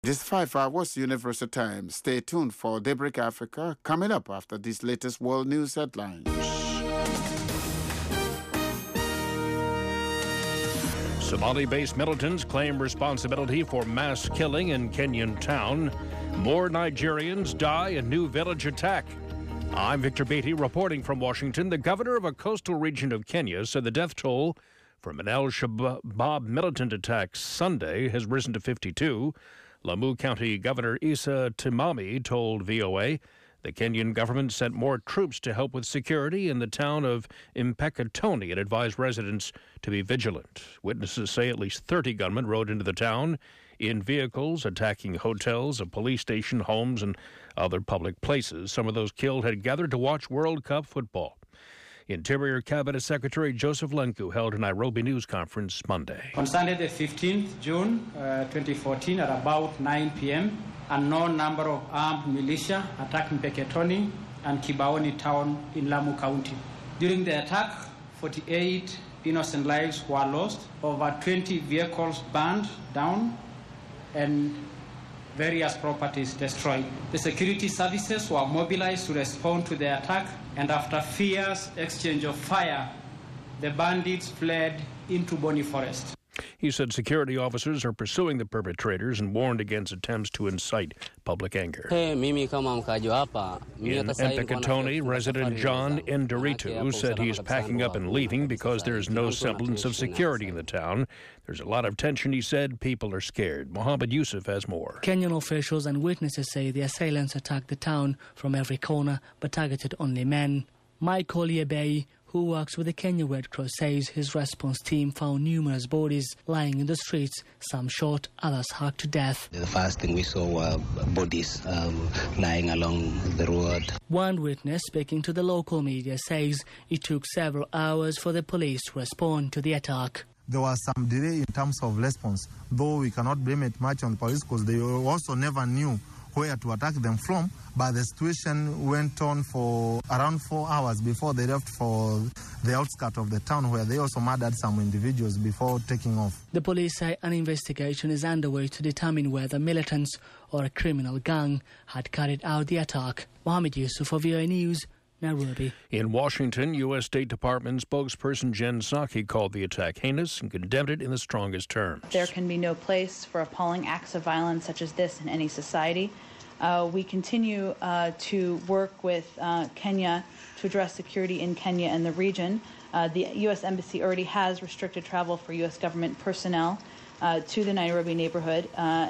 This 5 hours Universal Time. Stay tuned for Daybreak Africa coming up after these latest world news headlines. Somali-based militants claim responsibility for mass killing in Kenyan town. More Nigerians die in new village attack. I'm Victor Beatty reporting from Washington. The governor of a coastal region of Kenya said the death toll from an al-Shabaab militant attack Sunday has risen to 52. Lamu County Governor Issa Timami told VOA the Kenyan government sent more troops to help with security in the town of Mpeketoni and advised residents to be vigilant. Witnesses say at least 30 gunmen rode into the town in vehicles, attacking hotels, a police station, homes, and other public places. Some of those killed had gathered to watch World Cup football. Interior Cabinet Secretary Joseph Lenku held a Nairobi news conference Monday. On Sunday, the 15th June 2014, at about 9 p.m., a known number of armed militia attacked Mpeketoni and Kibaoni town in Lamu County. During the attack, 48 innocent lives were lost, over 20 vehicles burned down, and various properties destroyed. The security services were mobilized to respond to the attack, and after fierce exchange of fire, the bandits fled into Boni Forest. He said security officers are pursuing the perpetrators and warned against attempts to incite public anger. In Mpeketoni, resident John Nderitu said he's packing up and leaving because there's no semblance of security in the town. There's a lot of tension, he said. People are scared. Mohammed Yusuf has more. Kenyan officials and witnesses say the assailants attacked the town from every corner but targeted only men. Michael Yebei, who works with the Kenya Red Cross, says his response team found numerous bodies lying in the streets, some shot, others hacked to death. The first thing we saw were bodies lying along the road. One witness speaking to the local media says it took several hours for the police to respond to the attack. There was some delay in terms of response, though we cannot blame it much on police because they also never knew where to attack them from, but the situation went on for around 4 hours before they left for the outskirts of the town, where they also murdered some individuals before taking off. The police say an investigation is underway to determine whether militants or a criminal gang had carried out the attack. Mohammed Yusuf for VOA News, Nairobi. In Washington, U.S. State Department spokesperson Jen Psaki called the attack heinous and condemned it in the strongest terms. There can be no place for appalling acts of violence such as this in any society. We continue to work with Kenya to address security in Kenya and the region. The U.S. Embassy already has restricted travel for U.S. government personnel to the Nairobi neighborhood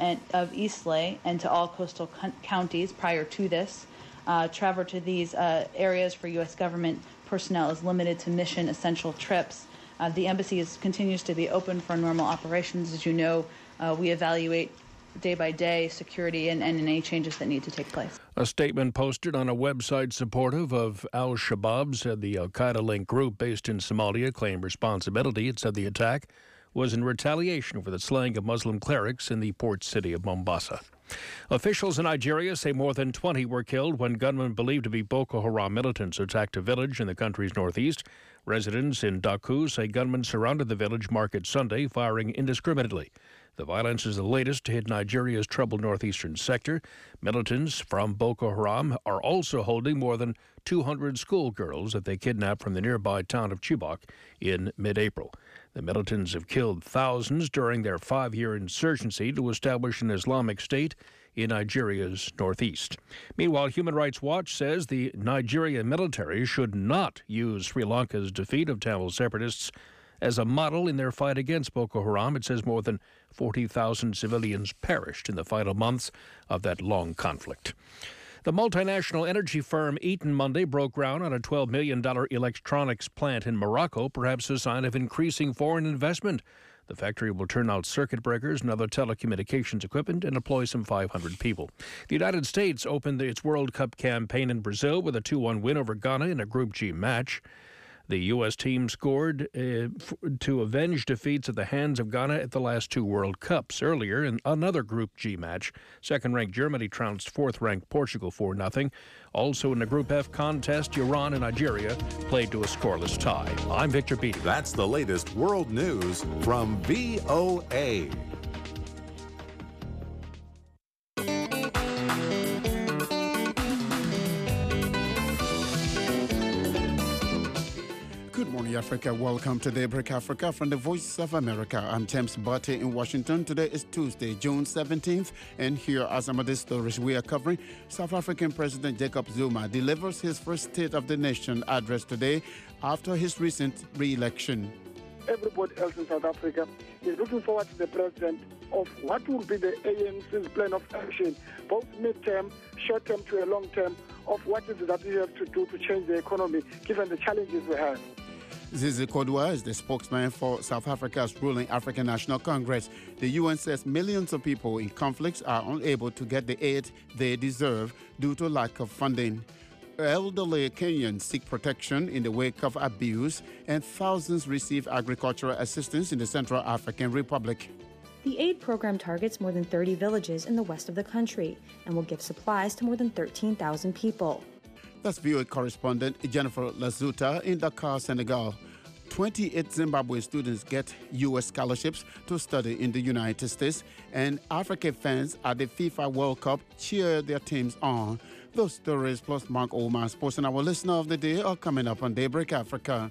of Eastleigh and to all coastal counties prior to this. Travel to these areas for U.S. government personnel is limited to mission essential trips. The embassy continues to be open for normal operations. As you know, we evaluate day by day security and any changes that need to take place. A statement posted on a website supportive of al-Shabaab said the al-Qaeda-linked group based in Somalia claimed responsibility. It said the attack was in retaliation for the slaying of Muslim clerics in the port city of Mombasa. Officials in Nigeria say more than 20 were killed when gunmen believed to be Boko Haram militants attacked a village in the country's northeast. Residents in Daku say gunmen surrounded the village market Sunday, firing indiscriminately. The violence is the latest to hit Nigeria's troubled northeastern sector. Militants from Boko Haram are also holding more than 200 schoolgirls that they kidnapped from the nearby town of Chibok in mid-April. The militants have killed thousands during their 5-year insurgency to establish an Islamic State in Nigeria's northeast. Meanwhile, Human Rights Watch says the Nigerian military should not use Sri Lanka's defeat of Tamil separatists as a model in their fight against Boko Haram. It says more than 40,000 civilians perished in the final months of that long conflict. The multinational energy firm Eaton Monday broke ground on a $12 million electronics plant in Morocco, perhaps a sign of increasing foreign investment. The factory will turn out circuit breakers and other telecommunications equipment and employ some 500 people. The United States opened its World Cup campaign in Brazil with a 2-1 win over Ghana in a Group G match. The U.S. team scored to avenge defeats at the hands of Ghana at the last 2 World Cups. Earlier, in another Group G match, second-ranked Germany trounced fourth-ranked Portugal 4-0. Also in the Group F contest, Iran and Nigeria played to a scoreless tie. I'm Victor Beatty. That's the latest world news from VOA. Africa. Welcome to Daybreak Africa from the Voice of America. I'm James Barty in Washington. Today is Tuesday, June 17th, and here are some of the stories we are covering. South African President Jacob Zuma delivers his first State of the Nation address today after his recent re-election. Everybody else in South Africa is looking forward to the president of what will be the ANC's plan of action, both mid-term, short-term to a long-term, of what is it that we have to do to change the economy, given the challenges we have. Zizi Kodwa is the spokesman for South Africa's ruling African National Congress. The UN says millions of people in conflicts are unable to get the aid they deserve due to lack of funding. Elderly Kenyans seek protection in the wake of abuse, and thousands receive agricultural assistance in the Central African Republic. The aid program targets more than 30 villages in the west of the country and will give supplies to more than 13,000 people. That's VOA correspondent Jennifer Lazuta in Dakar, Senegal. 28 Zimbabwe students get U.S. scholarships to study in the United States, and African fans at the FIFA World Cup cheer their teams on. Those stories plus Mark Oman Sports and our listener of the day are coming up on Daybreak Africa.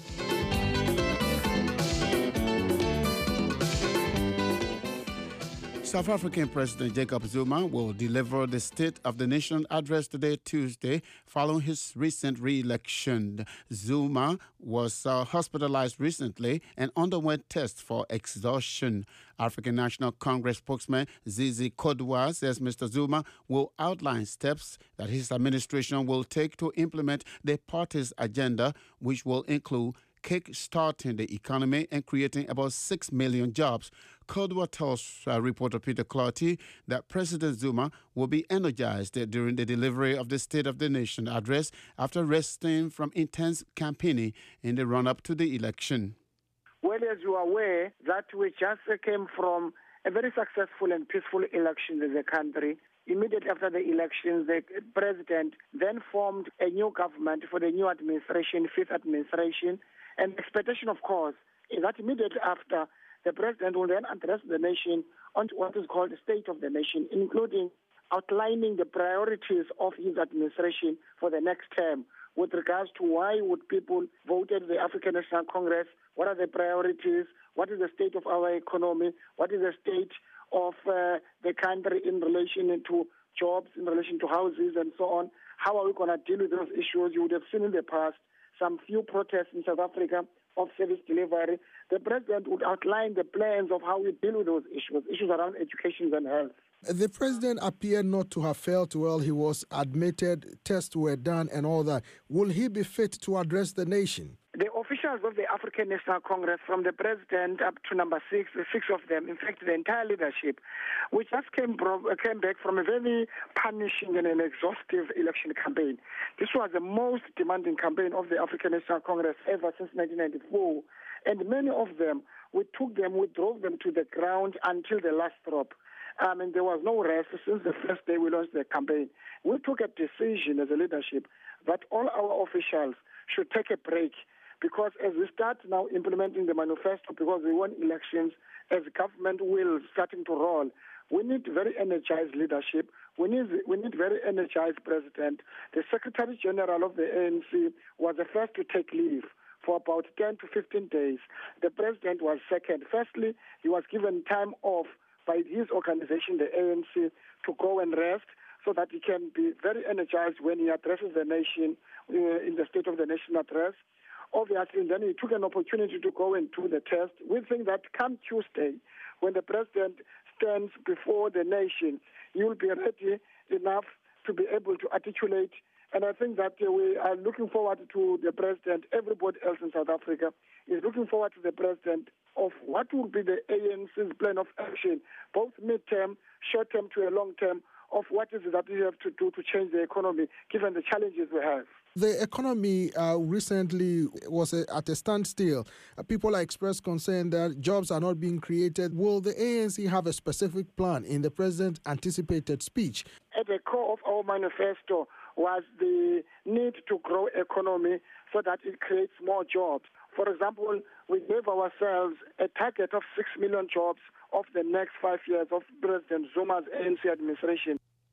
South African President Jacob Zuma will deliver the State of the Nation address today, Tuesday, following his recent re-election. Zuma was hospitalized recently and underwent tests for exhaustion. African National Congress spokesman Zizi Kodwa says Mr. Zuma will outline steps that his administration will take to implement the party's agenda, which will include kick-starting the economy and creating about 6 million jobs. Kodwa tells reporter Peter Clarty that President Zuma will be energized during the delivery of the State of the Nation address after resting from intense campaigning in the run-up to the election. Well, as you are aware, that we just came from a very successful and peaceful election in the country. Immediately after the elections, the president then formed a new government for the new administration, fifth administration. And the expectation, of course, is that immediately after, the president will then address the nation on what is called the State of the Nation, including outlining the priorities of his administration for the next term with regards to why would people vote at the African National Congress, what are the priorities, what is the state of our economy, what is the state of the country in relation to jobs, in relation to houses and so on. How are we going to deal with those issues? You would have seen in the past some few protests in South Africa of service delivery. The president would outline the plans of how we deal with those issues around education and health. The president appeared not to have felt well. He was admitted, tests were done and all that. Will he be fit to address the nation? The officials of the African National Congress, from the president up to number 6, the 6 of them, in fact, the entire leadership, we just came back from a very punishing and an exhaustive election campaign. This was the most demanding campaign of the African National Congress ever since 1994. And many of them, we drove them to the ground until the last drop. And there was no rest since the first day we launched the campaign. We took a decision as a leadership that all our officials should take a break, because as we start now implementing the manifesto, because we won elections, as government will starting to roll, we need very energized leadership. We need very energized president. The Secretary General of the ANC was the first to take leave for about 10 to 15 days. The president was second. Firstly, he was given time off by his organization, the ANC, to go and rest so that he can be very energized when he addresses the nation in the State of the Nation address. Obviously, then he took an opportunity to go and do the test. We think that come Tuesday, when the president stands before the nation, he will be ready enough to be able to articulate. And I think that we are looking forward to the president. Everybody else in South Africa is looking forward to the president of what will be the ANC's plan of action, both mid-term, short-term to a long-term, of what is it that we have to do to change the economy, given the challenges we have. The economy recently was at a standstill. People are expressed concern that jobs are not being created. Will the ANC have a specific plan in the president's anticipated speech? At the core of our manifesto was the need to grow economy so that it creates more jobs. For example, we gave ourselves a target of 6 million jobs of the next 5 years of President Zuma's ANC administration.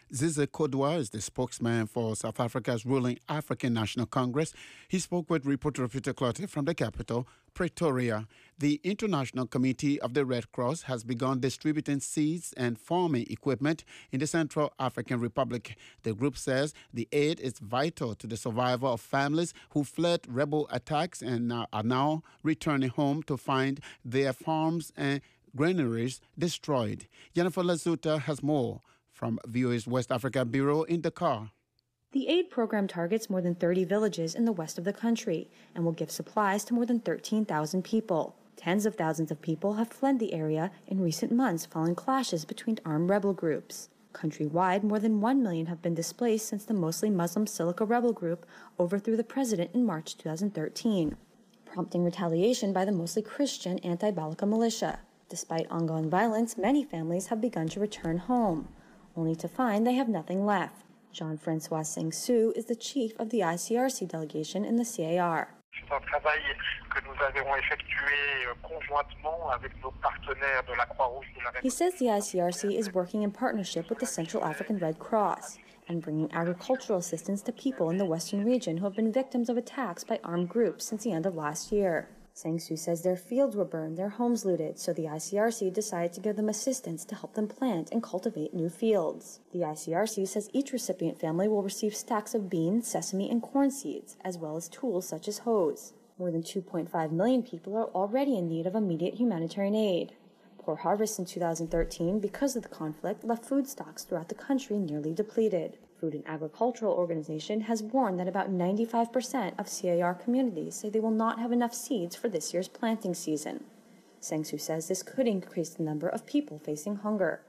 Zize Kodwa is the spokesman for South Africa's ruling African National Congress. He spoke with reporter Peter Clottey from the capital, Pretoria. The International Committee of the Red Cross has begun distributing seeds and farming equipment in the Central African Republic. The group says the aid is vital to the survival of families who fled rebel attacks and are now returning home to find their farms and granaries destroyed. Jennifer Lazuta has more from VOA's West Africa Bureau in Dakar. The aid program targets more than 30 villages in the west of the country and will give supplies to more than 13,000 people. Tens of thousands of people have fled the area in recent months following clashes between armed rebel groups. Countrywide, more than 1 million have been displaced since the mostly Muslim Silika rebel group overthrew the president in March 2013, prompting retaliation by the mostly Christian anti-Balaka militia. Despite ongoing violence, many families have begun to return home, only to find they have nothing left. Jean-Francois Sengsu is the chief of the ICRC delegation in the CAR. C'est un travail que nous avons effectué conjointement avec nos partenaires de la Croix-Rouge de la République. He says the ICRC is working in partnership with the Central African Red Cross and bringing agricultural assistance to people in the western region who have been victims of attacks by armed groups since the end of last year. Sengsu says their fields were burned, their homes looted, so the ICRC decided to give them assistance to help them plant and cultivate new fields. The ICRC says each recipient family will receive stacks of beans, sesame, and corn seeds, as well as tools such as hoes. More than 2.5 million people are already in need of immediate humanitarian aid. Poor harvests in 2013 because of the conflict left food stocks throughout the country nearly depleted. Food and Agricultural Organization has warned that about 95% of CAR communities say they will not have enough seeds for this year's planting season. Sengsu says this could increase the number of people facing hunger.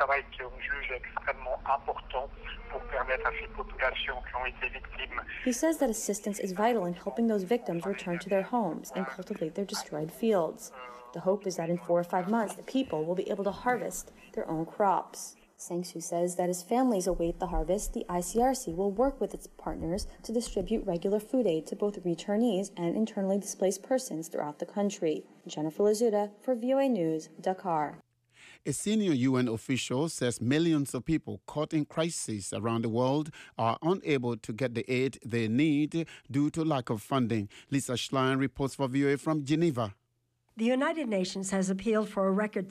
He says that assistance is vital in helping those victims return to their homes and cultivate their destroyed fields. The hope is that in 4 or 5 months, the people will be able to harvest their own crops. Sengsu says that as families await the harvest, the ICRC will work with its partners to distribute regular food aid to both returnees and internally displaced persons throughout the country. Jennifer Lazuta for VOA News, Dakar. A senior UN official says millions of people caught in crises around the world are unable to get the aid they need due to lack of funding. Lisa Schlein reports for VOA from Geneva. The United Nations has appealed for a record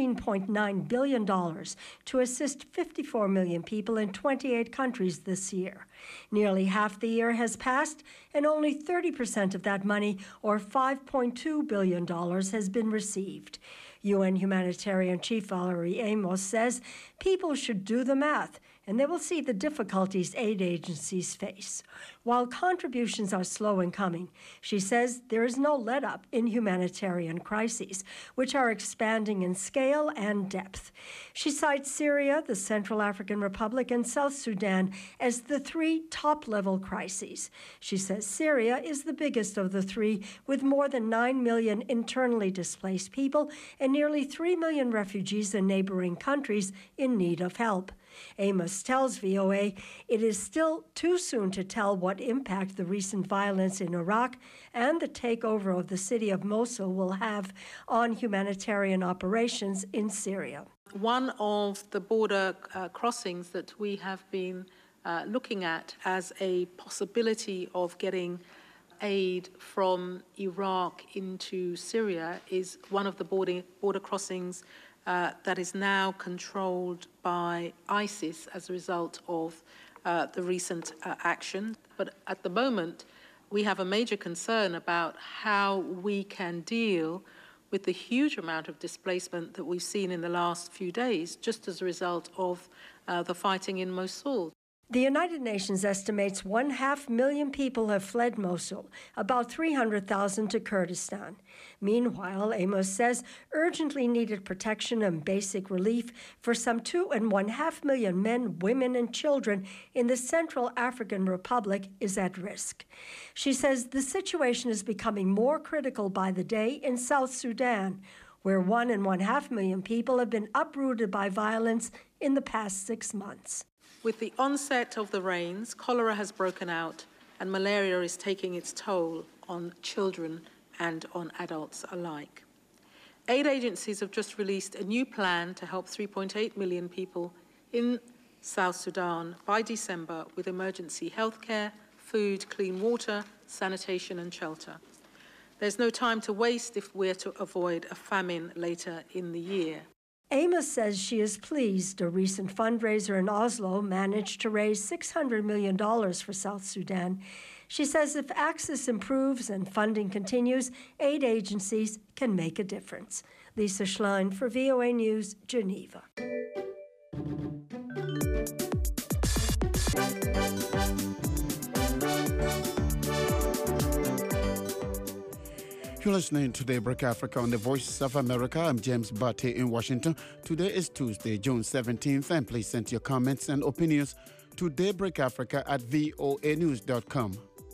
$16.9 billion to assist 54 million people in 28 countries this year. Nearly half the year has passed, and only 30% of that money, or $5.2 billion, has been received. UN Humanitarian Chief Valerie Amos says people should do the math, and they will see the difficulties aid agencies face. While contributions are slow in coming, she says there is no let-up in humanitarian crises, which are expanding in scale and depth. She cites Syria, the Central African Republic, and South Sudan as the 3 top-level crises. She says Syria is the biggest of the 3, with more than 9 million internally displaced people and nearly 3 million refugees in neighboring countries in need of help. Amos tells VOA it is still too soon to tell what impact the recent violence in Iraq and the takeover of the city of Mosul will have on humanitarian operations in Syria. One of the border crossings that we have been looking at as a possibility of getting aid from Iraq into Syria is one of the border crossings that is now controlled by ISIS as a result of the recent action. But at the moment, we have a major concern about how we can deal with the huge amount of displacement that we've seen in the last few days, just as a result of the fighting in Mosul. The United Nations estimates 500,000 people have fled Mosul, about 300,000 to Kurdistan. Meanwhile, Amos says urgently needed protection and basic relief for some 2.5 million men, women, and children in the Central African Republic is at risk. She says the situation is becoming more critical by the day in South Sudan, where 1.5 million people have been uprooted by violence in the past 6 months. With the onset of the rains, cholera has broken out and malaria is taking its toll on children and on adults alike. Aid agencies have just released a new plan to help 3.8 million people in South Sudan by December with emergency healthcare, food, clean water, sanitation and shelter. There's no time to waste if we're to avoid a famine later in the year. Amos says she is pleased a recent fundraiser in Oslo managed to raise $600 million for South Sudan. She says if access improves and funding continues, aid agencies can make a difference. Lisa Schlein for VOA News, Geneva. You're listening to Daybreak Africa on the Voice of America. I'm James Barty in Washington. Today is Tuesday, June 17th, and please send your comments and opinions to daybreakafrica@voanews.com.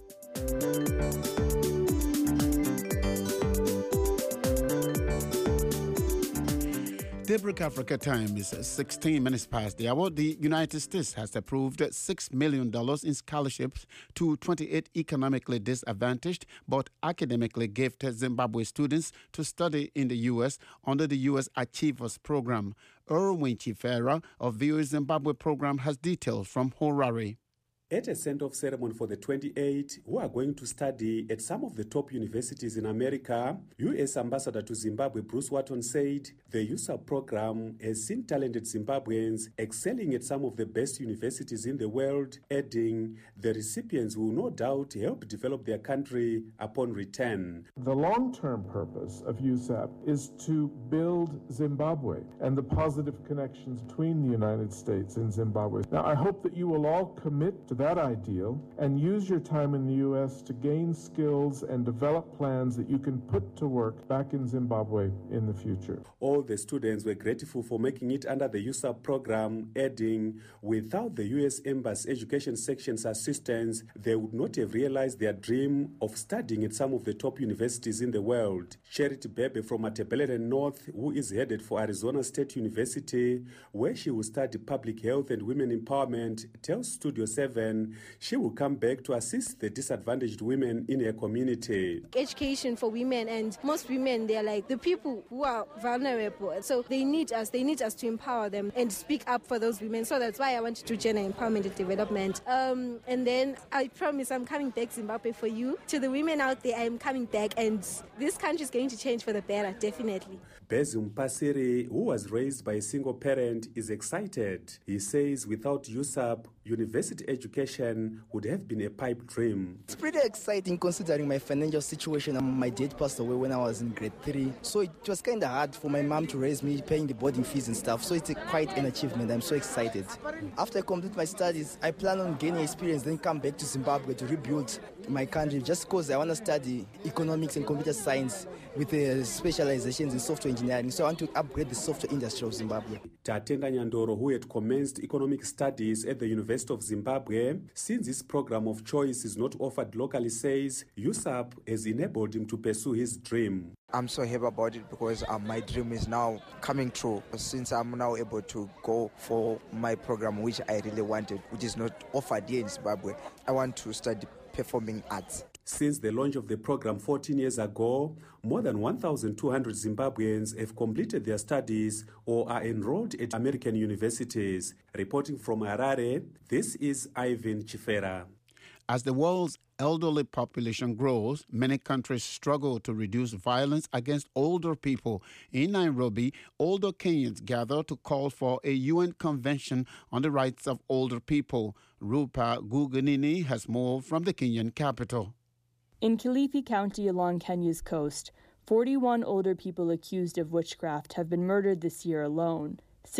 Daybreak Africa time is 16 minutes past the hour. The United States has approved $6 million in scholarships to 28 economically disadvantaged but academically gifted Zimbabwe students to study in the U.S. under the U.S. Achievers Program. Erwin Chifera of VOA Zimbabwe program has details from Harare. At a send-off ceremony for the 28 who are going to study at some of the top universities in America, U.S. Ambassador to Zimbabwe Bruce Watton said the USAP program has seen talented Zimbabweans excelling at some of the best universities in the world, adding the recipients will no doubt help develop their country upon return. The long-term purpose of USAP is to build Zimbabwe and the positive connections between the United States and Zimbabwe. Now, I hope that you will all commit to that ideal and use your time in the U.S. to gain skills and develop plans that you can put to work back in Zimbabwe in the future. All the students were grateful for making it under the USAP program, adding, without the U.S. Embassy Education Section's assistance, they would not have realized their dream of studying at some of the top universities in the world. Charity Bebe from Atebelele North, who is headed for Arizona State University, where she will study public health and women empowerment, tells Studio 7 she will come back to assist the disadvantaged women in her community. Education for women, and most women, they're like the people who are vulnerable. So they need us to empower them and speak up for those women. So that's why I wanted to join empowerment and development. And then I promise I'm coming back Zimbabwe for you. To the women out there, I'm coming back, and this country is going to change for the better, definitely. Bezum Pasiri, who was raised by a single parent, is excited. He says without USAP, university education would have been a pipe dream. It's pretty exciting considering my financial situation. My dad passed away when I was in grade 3. So it was kind of hard for my mom to raise me, paying the boarding fees and stuff. So it's quite an achievement. I'm so excited. After I complete my studies, I plan on gaining experience, then come back to Zimbabwe to rebuild my country, just because I want to study economics and computer science with specializations in software engineering. So I want to upgrade the software industry of Zimbabwe. Tatenga Nyandoro, who had commenced economic studies at the University of Zimbabwe, since this program of choice is not offered locally, says USAP has enabled him to pursue his dream. I'm so happy about it because my dream is now coming true. Since I'm now able to go for my program, which I really wanted, which is not offered here in Zimbabwe, I want to study performing arts. Since the launch of the program 14 years ago, more than 1,200 Zimbabweans have completed their studies or are enrolled at American universities. Reporting from Harare, this is Ivan Chifera. As the world's elderly population grows, many countries struggle to reduce violence against older people. In Nairobi, older Kenyans gather to call for a UN convention on the rights of older people. Rupa Guganini has more from the Kenyan capital. In Kilifi County along Kenya's coast, 41 older people accused of witchcraft have been murdered this year alone.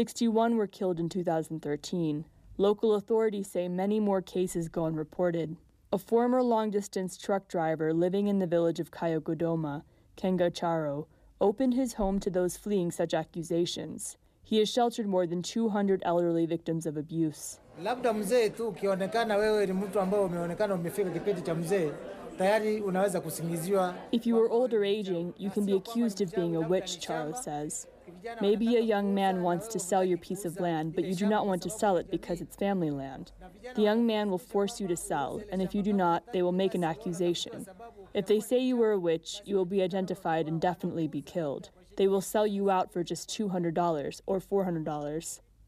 61 were killed in 2013. Local authorities say many more cases go unreported. A former long-distance truck driver living in the village of Kayogodoma, Kenga Charo, opened his home to those fleeing such accusations. He has sheltered more than 200 elderly victims of abuse. Labda mzee tu ukionekana wewe ni mtu ambaye umeonekana umefika kipindi cha mzee. If you are old or aging, you can be accused of being a witch, Charo says. Maybe a young man wants to sell your piece of land, but you do not want to sell it because it's family land. The young man will force you to sell, and if you do not, they will make an accusation. If they say you were a witch, you will be identified and definitely be killed. They will sell you out for just $200 or $400.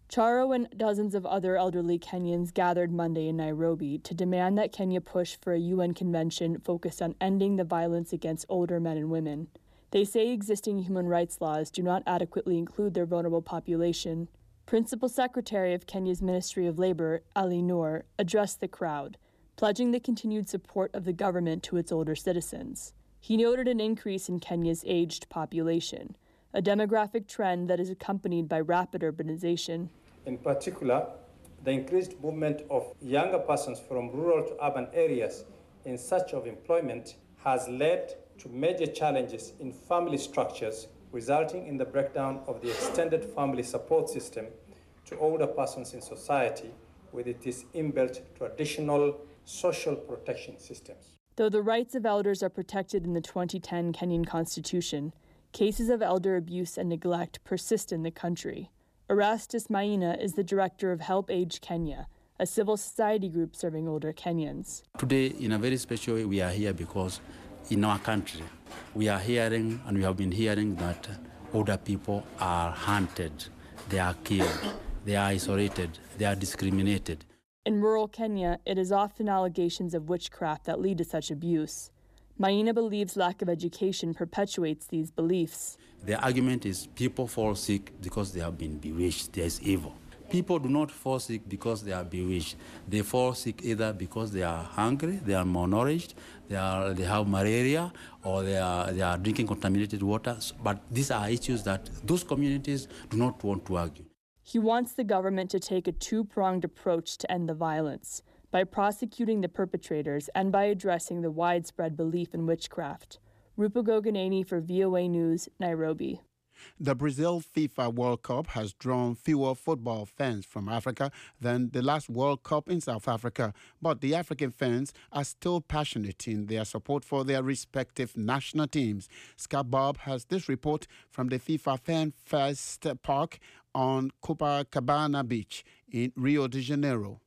Charo and dozens of other elderly Kenyans gathered Monday in Nairobi to demand that Kenya push for a UN convention focused on ending the violence against older men and women. They say existing human rights laws do not adequately include their vulnerable population. Principal Secretary of Kenya's Ministry of Labor, Ali Noor, addressed the crowd, pledging the continued support of the government to its older citizens. He noted an increase in Kenya's aged population, a demographic trend that is accompanied by rapid urbanization. In particular, the increased movement of younger persons from rural to urban areas in search of employment has led to major challenges in family structures, resulting in the breakdown of the extended family support system to older persons in society with its inbuilt traditional social protection systems. Though the rights of elders are protected in the 2010 Kenyan Constitution, cases of elder abuse and neglect persist in the country. Erastus Maina is the director of Help Age Kenya, a civil society group serving older Kenyans. Today, in a very special way, we are here because in our country, we are hearing, and we have been hearing, that older people are hunted, they are killed, they are isolated, they are discriminated. In rural Kenya, it is often allegations of witchcraft that lead to such abuse. Maina believes lack of education perpetuates these beliefs. The argument is people fall sick because they have been bewitched. There is evil. People do not fall sick because they are bewitched. They fall sick either because they are hungry, they are malnourished, they have malaria, or they are drinking contaminated water. But these are issues that those communities do not want to argue. He wants the government to take a two-pronged approach to end the violence, by prosecuting the perpetrators and by addressing the widespread belief in witchcraft. Rupa Goganeni for VOA News, Nairobi. The Brazil FIFA World Cup has drawn fewer football fans from Africa than the last World Cup in South Africa, but the African fans are still passionate in their support for their respective national teams. Scott Bob has this report from the FIFA Fan Fest Park on Copacabana Beach in Rio de Janeiro.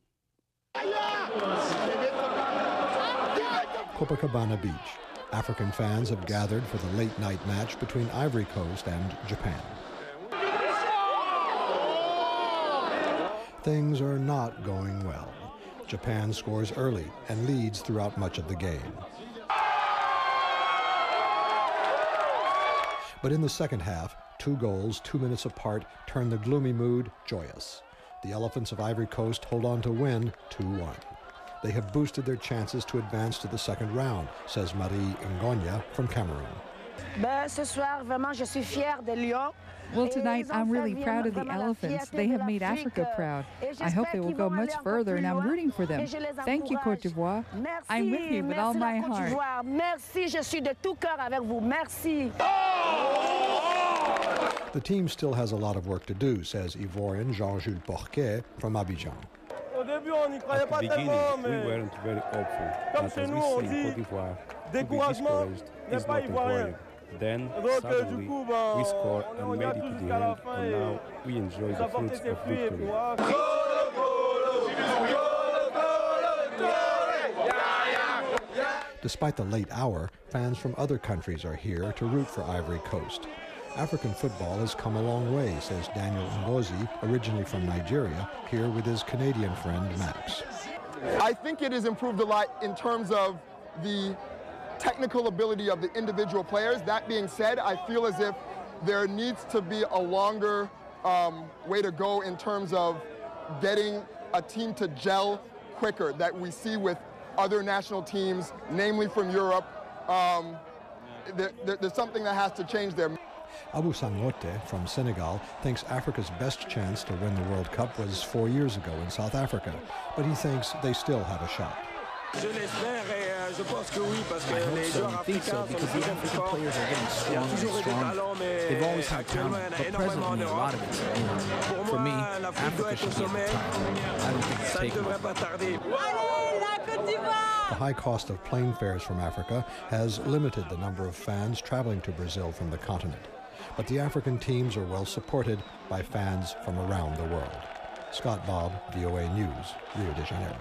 Copacabana Beach. African fans have gathered for the late-night match between Ivory Coast and Japan. Things are not going well. Japan scores early and leads throughout much of the game. But in the second half, 2 goals, 2 minutes apart, turn the gloomy mood joyous. The Elephants of Ivory Coast hold on to win 2-1. They have boosted their chances to advance to the second round, says Marie Ngonya from Cameroon. Well, tonight I'm really proud of the Elephants. They have made Africa proud. I hope they will go much further, and I'm rooting for them. Thank you, Côte d'Ivoire. I'm with you with all my heart. The team still has a lot of work to do, says Ivorian Jean-Jules Porquet from Abidjan. At the beginning, we weren't very hopeful, but as we say in Côte d'Ivoire, to be discouraged is not avoided. Then, suddenly, we scored and made it to the end, and now we enjoy the fruits of victory. Despite the late hour, fans from other countries are here to root for Ivory Coast. African football has come a long way, says Daniel Ngozi, originally from Nigeria, here with his Canadian friend Max. I think it has improved a lot in terms of the technical ability of the individual players. That being said, I feel as if there needs to be a longer way to go in terms of getting a team to gel quicker that we see with other national teams, namely from Europe. There's something that has to change there. Abu Sangote from Senegal thinks Africa's best chance to win the World Cup was 4 years ago in South Africa, but he thinks they still have a shot. I hope so and think so because the African players are getting stronger and stronger. They've always had talent, but presently a lot of it's injury. For me, Africa should be at the top. I don't think it's taken off. The high cost of plane fares from Africa has limited the number of fans traveling to Brazil from the continent. But the African teams are well supported by fans from around the world. Scott Bob, VOA News, Rio de Janeiro.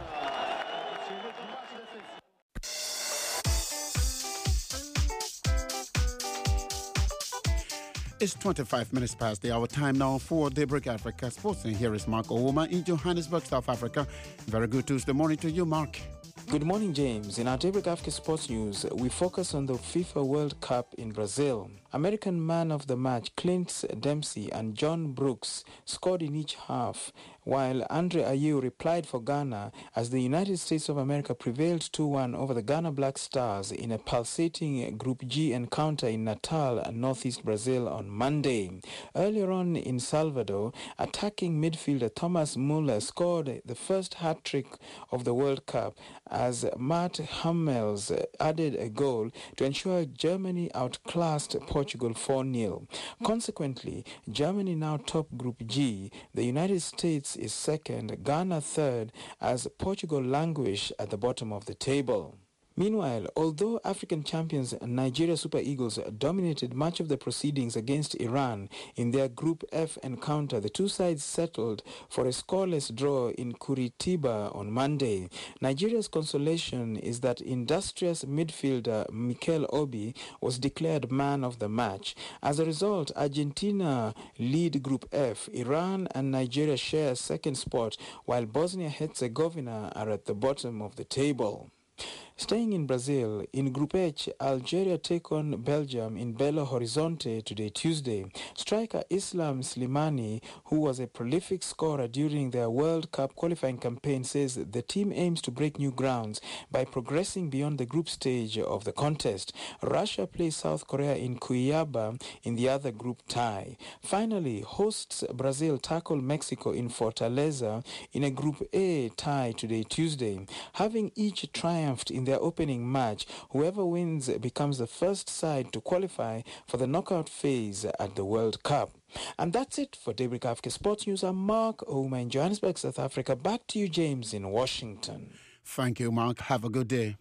It's 25 minutes past the hour. Time now for Daybreak Africa Sports. And here is Mark Ouma in Johannesburg, South Africa. Very good Tuesday morning to you, Mark. Good morning, James. In our Daybreak Africa Sports News, we focus on the FIFA World Cup in Brazil. American man of the match Clint Dempsey and John Brooks scored in each half, while Andre Ayew replied for Ghana as the United States of America prevailed 2-1 over the Ghana Black Stars in a pulsating Group G encounter in Natal, northeast Brazil on Monday. Earlier on in Salvador, attacking midfielder Thomas Muller scored the first hat-trick of the World Cup as Matt Hummels added a goal to ensure Germany outclassed Portugal 4-0. Consequently, Germany now top Group G, the United States is second, Ghana third, as Portugal languish at the bottom of the table. Meanwhile, although African champions Nigeria Super Eagles dominated much of the proceedings against Iran in their Group F encounter, the two sides settled for a scoreless draw in Curitiba on Monday. Nigeria's consolation is that industrious midfielder Mikel Obi was declared man of the match. As a result, Argentina lead Group F, Iran and Nigeria share second spot, while Bosnia-Herzegovina are at the bottom of the table. Staying in Brazil, in Group H, Algeria take on Belgium in Belo Horizonte today, Tuesday. Striker Islam Slimani, who was a prolific scorer during their World Cup qualifying campaign, says the team aims to break new grounds by progressing beyond the group stage of the contest. Russia plays South Korea in Cuiabá in the other group tie. Finally, hosts Brazil tackle Mexico in Fortaleza in a Group A tie today, Tuesday. Having each triumphed in their opening match, whoever wins becomes the first side to qualify for the knockout phase at the World Cup. And that's it for Daybreak Africa Sports News. I'm Mark Ouma in Johannesburg, South Africa. Back to you, James, in Washington. Thank you, Mark. Have a good day.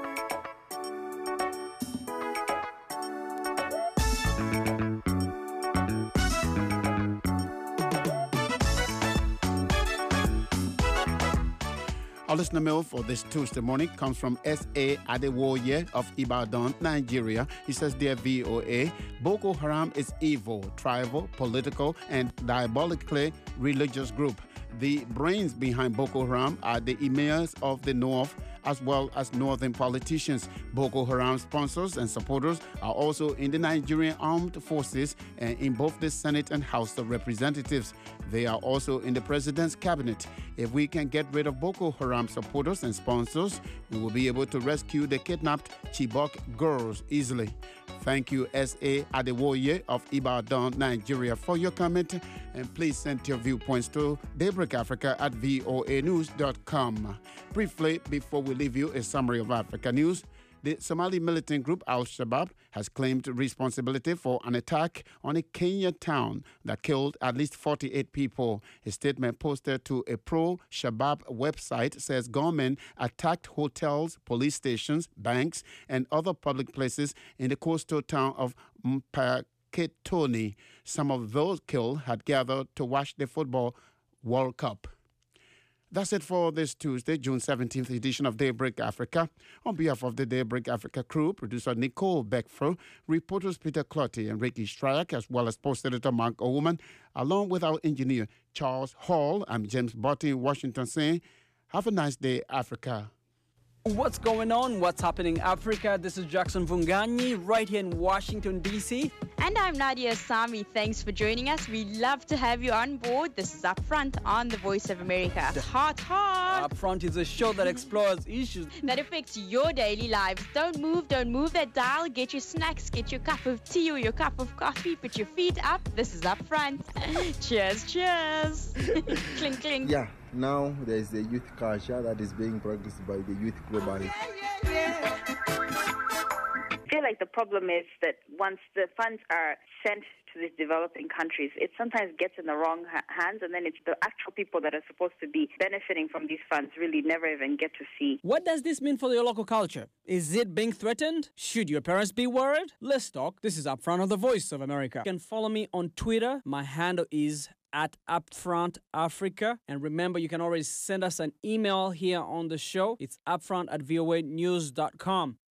Our listener mail for this Tuesday morning comes from S.A. Adewoye of Ibadan, Nigeria. He says, Dear VOA, Boko Haram is evil, tribal, political, and diabolically religious group. The brains behind Boko Haram are the emirs of the north, as well as northern politicians. Boko Haram sponsors and supporters are also in the Nigerian armed forces and in both the Senate and House of Representatives. They are also in the president's cabinet. If we can get rid of Boko Haram supporters and sponsors, we will be able to rescue the kidnapped Chibok girls easily. Thank you, S.A. Adewoye of Ibadan, Nigeria, for your comment. And please send your viewpoints to daybreakafrica@voanews.com. Briefly, before we leave you, a summary of Africa news. The Somali militant group Al-Shabaab has claimed responsibility for an attack on a Kenya town that killed at least 48 people. A statement posted to a pro-Shabaab website says gunmen attacked hotels, police stations, banks, and other public places in the coastal town of Mpaketoni. Some of those killed had gathered to watch the football World Cup. That's it for this Tuesday, June 17th edition of Daybreak Africa. On behalf of the Daybreak Africa crew, producer Nicole Beckfro, reporters Peter Clotty and Ricky Stryak, as well as post editor Mark Oman, along with our engineer Charles Hall, I'm James Botti in Washington saying, have a nice day, Africa. What's going on? What's happening in Africa? This is Jackson Vunganyi right here in Washington, D.C. And I'm Nadia Sami. Thanks for joining us. We love to have you on board. This is Upfront on the Voice of America. Hot. Upfront is a show that explores issues that affects your daily lives. Don't move that dial. Get your snacks, get your cup of tea or your cup of coffee. Put your feet up. This is Upfront. Cheers. Clink, clink. Yeah. Now there's the youth culture that is being practiced by the youth globally. I feel like the problem is that once the funds are sent to these developing countries, it sometimes gets in the wrong hands, and then it's the actual people that are supposed to be benefiting from these funds really never even get to see. What does this mean for your local culture? Is it being threatened? Should your parents be worried? Let's talk. This is Upfront on the Voice of America. You can follow me on Twitter. My handle is @Upfront Africa. And remember, you can always send us an email here on the show. It's upfront@voanews.com.